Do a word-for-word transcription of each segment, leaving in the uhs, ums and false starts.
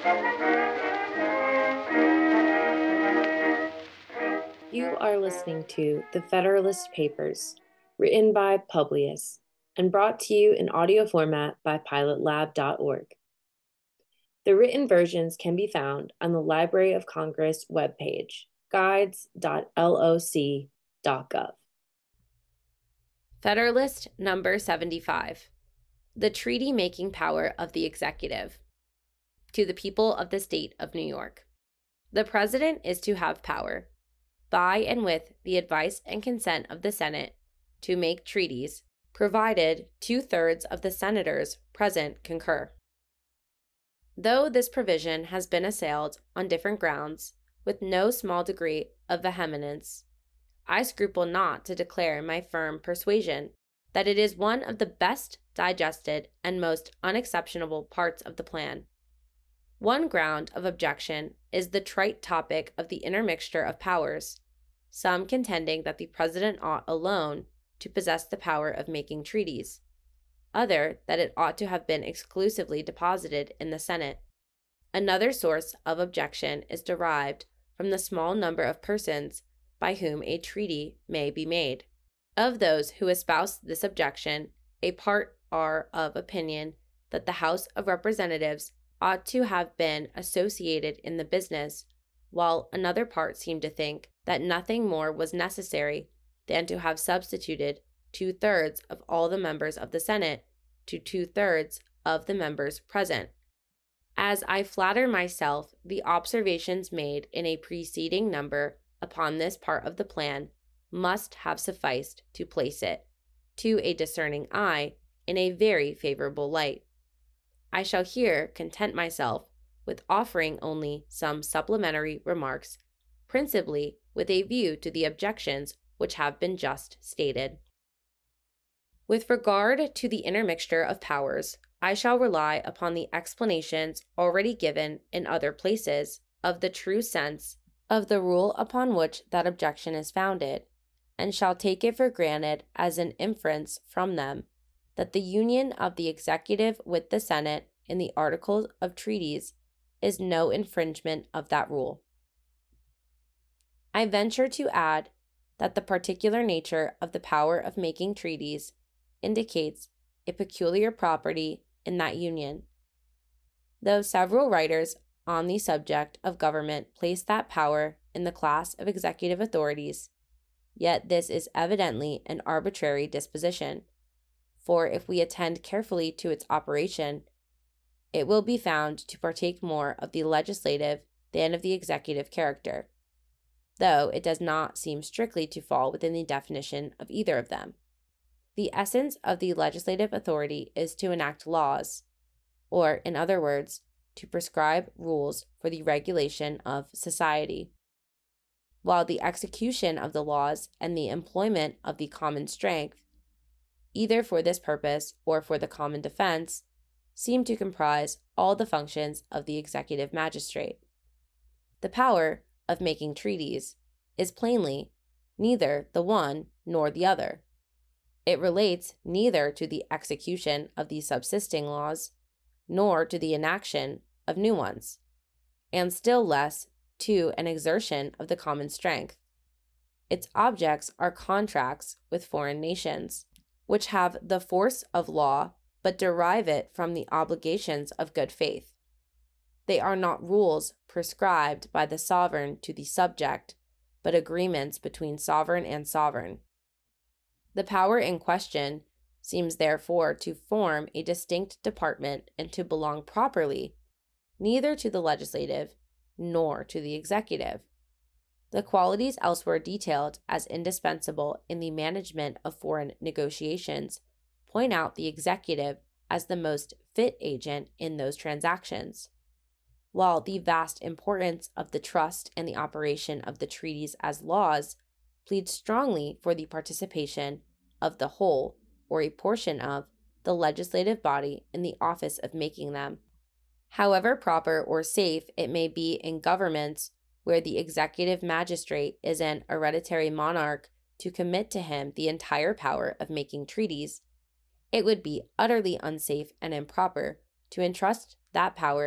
You are listening to The Federalist Papers, written by Publius, and brought to you in audio format by pilot lab dot org. The written versions can be found on the Library of Congress webpage, guides dot loc dot gov. Federalist number seventy-five. The treaty-making power of the executive. To the people of the state of New York. The president is to have power, by and with the advice and consent of the Senate, to make treaties, provided two-thirds of the senators present concur. Though this provision has been assailed on different grounds, with no small degree of vehemence, I scruple not to declare my firm persuasion that it is one of the best digested and most unexceptionable parts of the plan. One ground of objection is the trite topic of the intermixture of powers, some contending that the president ought alone to possess the power of making treaties, other that it ought to have been exclusively deposited in the Senate. Another source of objection is derived from the small number of persons by whom a treaty may be made. Of those who espouse this objection, a part are of opinion that the House of Representatives ought to have been associated in the business, while another part seem to think that nothing more was necessary than to have substituted two-thirds of all the members of the Senate to two-thirds of the members present. As I flatter myself, the observations made in a preceding number upon this part of the plan must have sufficed to place it, to a discerning eye, in a very favorable light. I shall here content myself with offering only some supplementary remarks, principally with a view to the objections which have been just stated. With regard to the intermixture of powers, I shall rely upon the explanations already given in other places of the true sense of the rule upon which that objection is founded, and shall take it for granted as an inference from them that the union of the executive with the Senate in the articles of treaties is no infringement of that rule. I venture to add that the particular nature of the power of making treaties indicates a peculiar property in that union. Though several writers on the subject of government place that power in the class of executive authorities, yet this is evidently an arbitrary disposition, for if we attend carefully to its operation, it will be found to partake more of the legislative than of the executive character, though it does not seem strictly to fall within the definition of either of them. The essence of the legislative authority is to enact laws, or, in other words, to prescribe rules for the regulation of society, while the execution of the laws and the employment of the common strength, either for this purpose or for the common defense, seem to comprise all the functions of the executive magistrate. The power of making treaties is plainly neither the one nor the other. It relates neither to the execution of the subsisting laws, nor to the enaction of new ones, and still less to an exertion of the common strength. Its objects are contracts with foreign nations, which have the force of law, but derive it from the obligations of good faith. They are not rules prescribed by the sovereign to the subject, but agreements between sovereign and sovereign. The power in question seems therefore to form a distinct department and to belong properly neither to the legislative nor to the executive. The qualities elsewhere detailed as indispensable in the management of foreign negotiations point out the executive as the most fit agent in those transactions, while the vast importance of the trust and the operation of the treaties as laws pleads strongly for the participation of the whole or a portion of the legislative body in the office of making them. However proper or safe it may be in governments where the executive magistrate is an hereditary monarch to commit to him the entire power of making treaties, it would be utterly unsafe and improper to entrust that power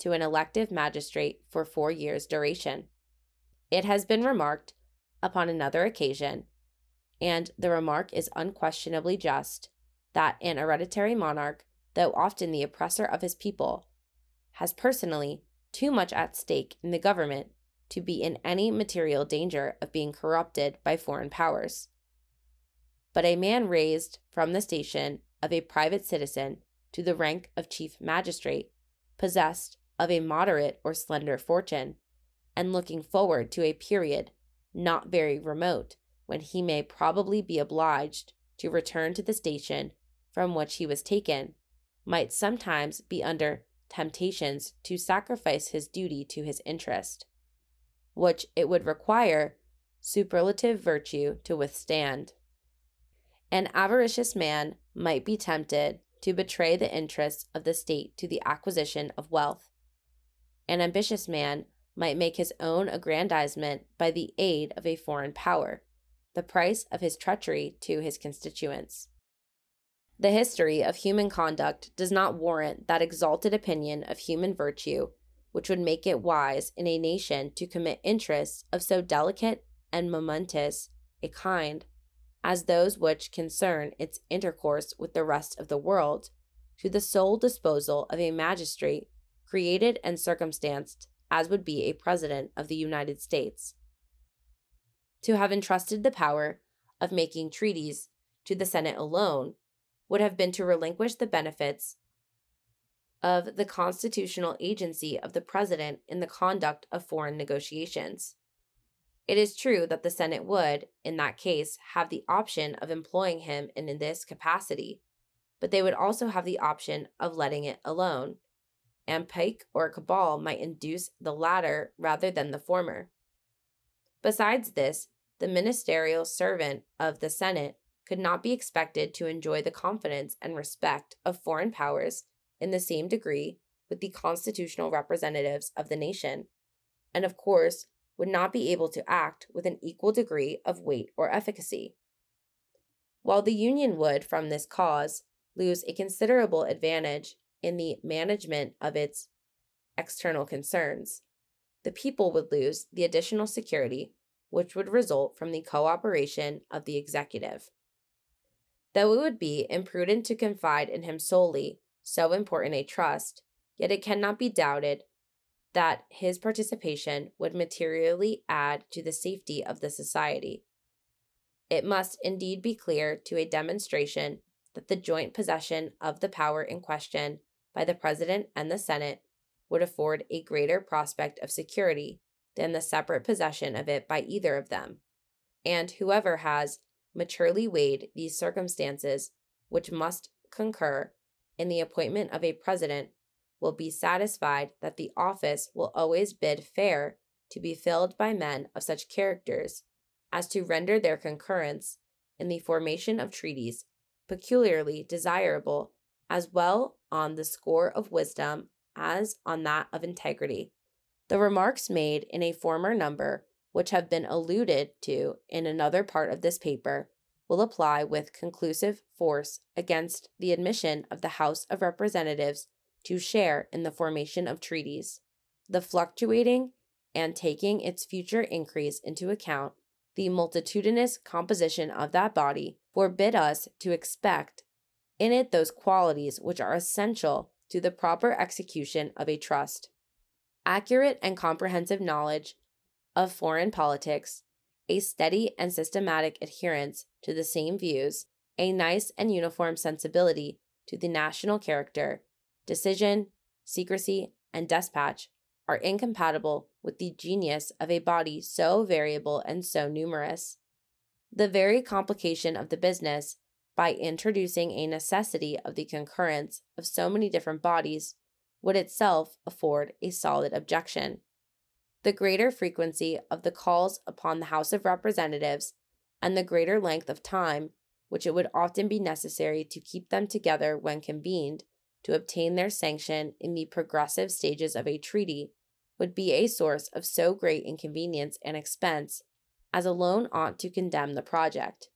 to an elective magistrate for four years' duration. It has been remarked upon another occasion, and the remark is unquestionably just, that an hereditary monarch, though often the oppressor of his people, has personally too much at stake in the government to be in any material danger of being corrupted by foreign powers. But a man raised from the station of a private citizen to the rank of chief magistrate, possessed of a moderate or slender fortune, and looking forward to a period not very remote when he may probably be obliged to return to the station from which he was taken, might sometimes be under temptations to sacrifice his duty to his interest, which it would require superlative virtue to withstand. An avaricious man might be tempted to betray the interests of the state to the acquisition of wealth. An ambitious man might make his own aggrandizement by the aid of a foreign power, the price of his treachery to his constituents. The history of human conduct does not warrant that exalted opinion of human virtue which would make it wise in a nation to commit interests of so delicate and momentous a kind as those which concern its intercourse with the rest of the world to the sole disposal of a magistrate created and circumstanced as would be a president of the United States. To have entrusted the power of making treaties to the Senate alone would have been to relinquish the benefits of the constitutional agency of the president in the conduct of foreign negotiations. It is true that the Senate would, in that case, have the option of employing him in this capacity, but they would also have the option of letting it alone, and pique or cabal might induce the latter rather than the former. Besides this, the ministerial servant of the Senate could not be expected to enjoy the confidence and respect of foreign powers in the same degree with the constitutional representatives of the nation, and of course would not be able to act with an equal degree of weight or efficacy. While the Union would, from this cause, lose a considerable advantage in the management of its external concerns, the people would lose the additional security which would result from the cooperation of the executive. Though it would be imprudent to confide in him solely so important a trust, yet it cannot be doubted that his participation would materially add to the safety of the society. It must indeed be clear to a demonstration that the joint possession of the power in question by the President and the Senate would afford a greater prospect of security than the separate possession of it by either of them, and whoever has maturely weighed these circumstances which must concur in the appointment of a president will be satisfied that the office will always bid fair to be filled by men of such characters as to render their concurrence in the formation of treaties peculiarly desirable, as well on the score of wisdom as on that of integrity. The remarks made in a former number, which have been alluded to in another part of this paper, will apply with conclusive force against the admission of the House of Representatives to share in the formation of treaties. The fluctuating and taking its future increase into account, the multitudinous composition of that body forbid us to expect in it those qualities which are essential to the proper execution of a trust. Accurate and comprehensive knowledge of foreign politics, a steady and systematic adherence to the same views, a nice and uniform sensibility to the national character, decision, secrecy, and despatch are incompatible with the genius of a body so variable and so numerous. The very complication of the business, by introducing a necessity of the concurrence of so many different bodies, would itself afford a solid objection. The greater frequency of the calls upon the House of Representatives, and the greater length of time which it would often be necessary to keep them together when convened, to obtain their sanction in the progressive stages of a treaty, would be a source of so great inconvenience and expense as alone ought to condemn the project.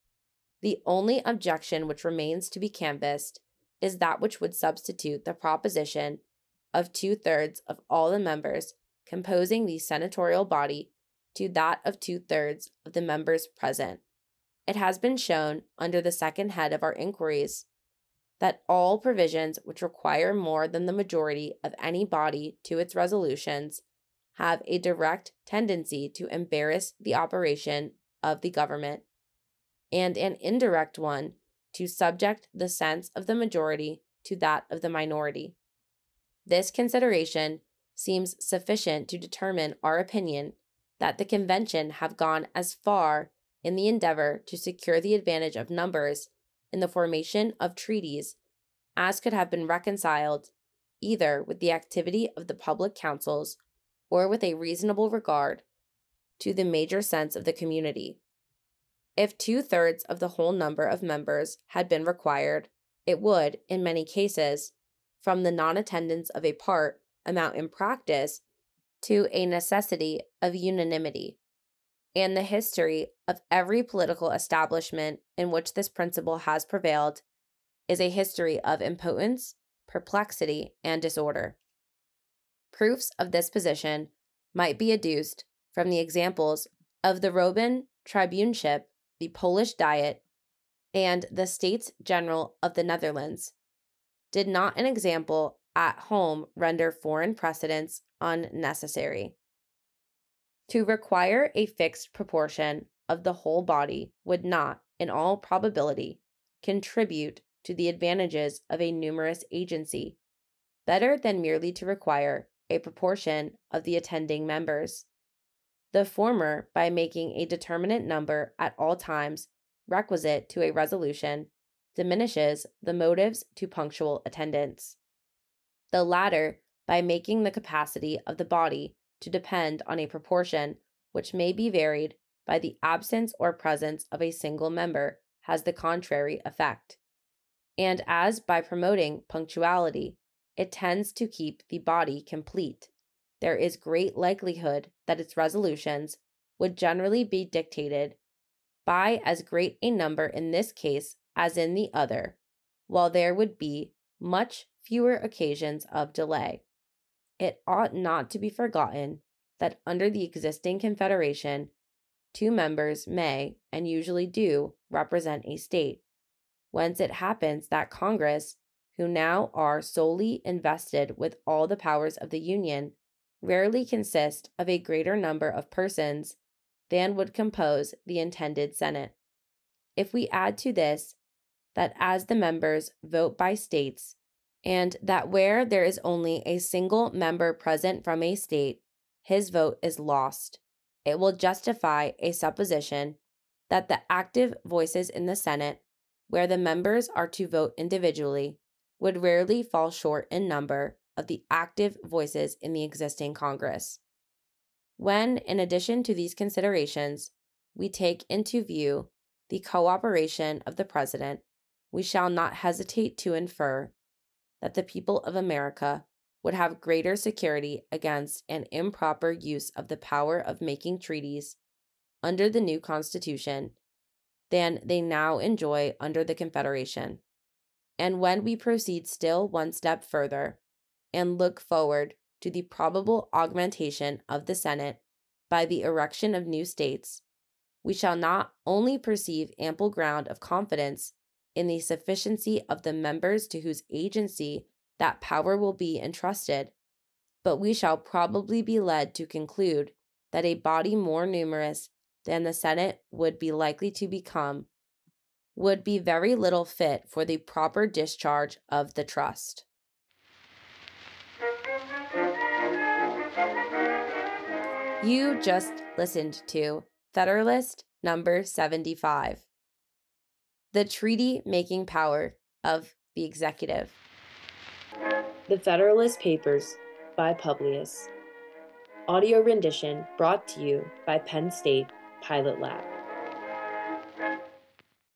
The only objection which remains to be canvassed is that which would substitute the proposition of two-thirds of all the members composing the senatorial body to that of two-thirds of the members present. It has been shown under the second head of our inquiries that all provisions which require more than the majority of any body to its resolutions have a direct tendency to embarrass the operation of the government, and an indirect one to subject the sense of the majority to that of the minority. This consideration seems sufficient to determine our opinion that the convention have gone as far in the endeavor to secure the advantage of numbers in the formation of treaties as could have been reconciled either with the activity of the public councils or with a reasonable regard to the major sense of the community. If two-thirds of the whole number of members had been required, it would, in many cases, from the non-attendance of a part, amount in practice to a necessity of unanimity. And the history of every political establishment in which this principle has prevailed is a history of impotence, perplexity, and disorder. Proofs of this position might be adduced from the examples of the Roman tribuneship, the Polish Diet, and the States General of the Netherlands. Did not an example at home render foreign precedents unnecessary? To require a fixed proportion of the whole body would not, in all probability, contribute to the advantages of a numerous agency, better than merely to require a proportion of the attending members. The former, by making a determinate number at all times requisite to a resolution, diminishes the motives to punctual attendance. The latter, by making the capacity of the body to depend on a proportion which may be varied by the absence or presence of a single member, has the contrary effect. And as by promoting punctuality, it tends to keep the body complete, there is great likelihood that its resolutions would generally be dictated by as great a number in this case as in the other, while there would be much fewer occasions of delay. It ought not to be forgotten that under the existing confederation, two members may, and usually do, represent a state, whence it happens that Congress, who now are solely invested with all the powers of the Union, rarely consist of a greater number of persons than would compose the intended Senate. If we add to this, that as the members vote by states, and that where there is only a single member present from a state, his vote is lost, it will justify a supposition that the active voices in the Senate, where the members are to vote individually, would rarely fall short in number of the active voices in the existing Congress. When, in addition to these considerations, we take into view the cooperation of the President, we shall not hesitate to infer that the people of America would have greater security against an improper use of the power of making treaties under the new Constitution than they now enjoy under the Confederation. And when we proceed still one step further, and look forward to the probable augmentation of the Senate by the erection of new states, we shall not only perceive ample ground of confidence in the sufficiency of the members to whose agency that power will be entrusted, but we shall probably be led to conclude that a body more numerous than the Senate would be likely to become would be very little fit for the proper discharge of the trust. You just listened to Federalist number seventy-five, The Treaty-Making Power of the Executive. The Federalist Papers by Publius. Audio rendition brought to you by Penn State Pilot Lab.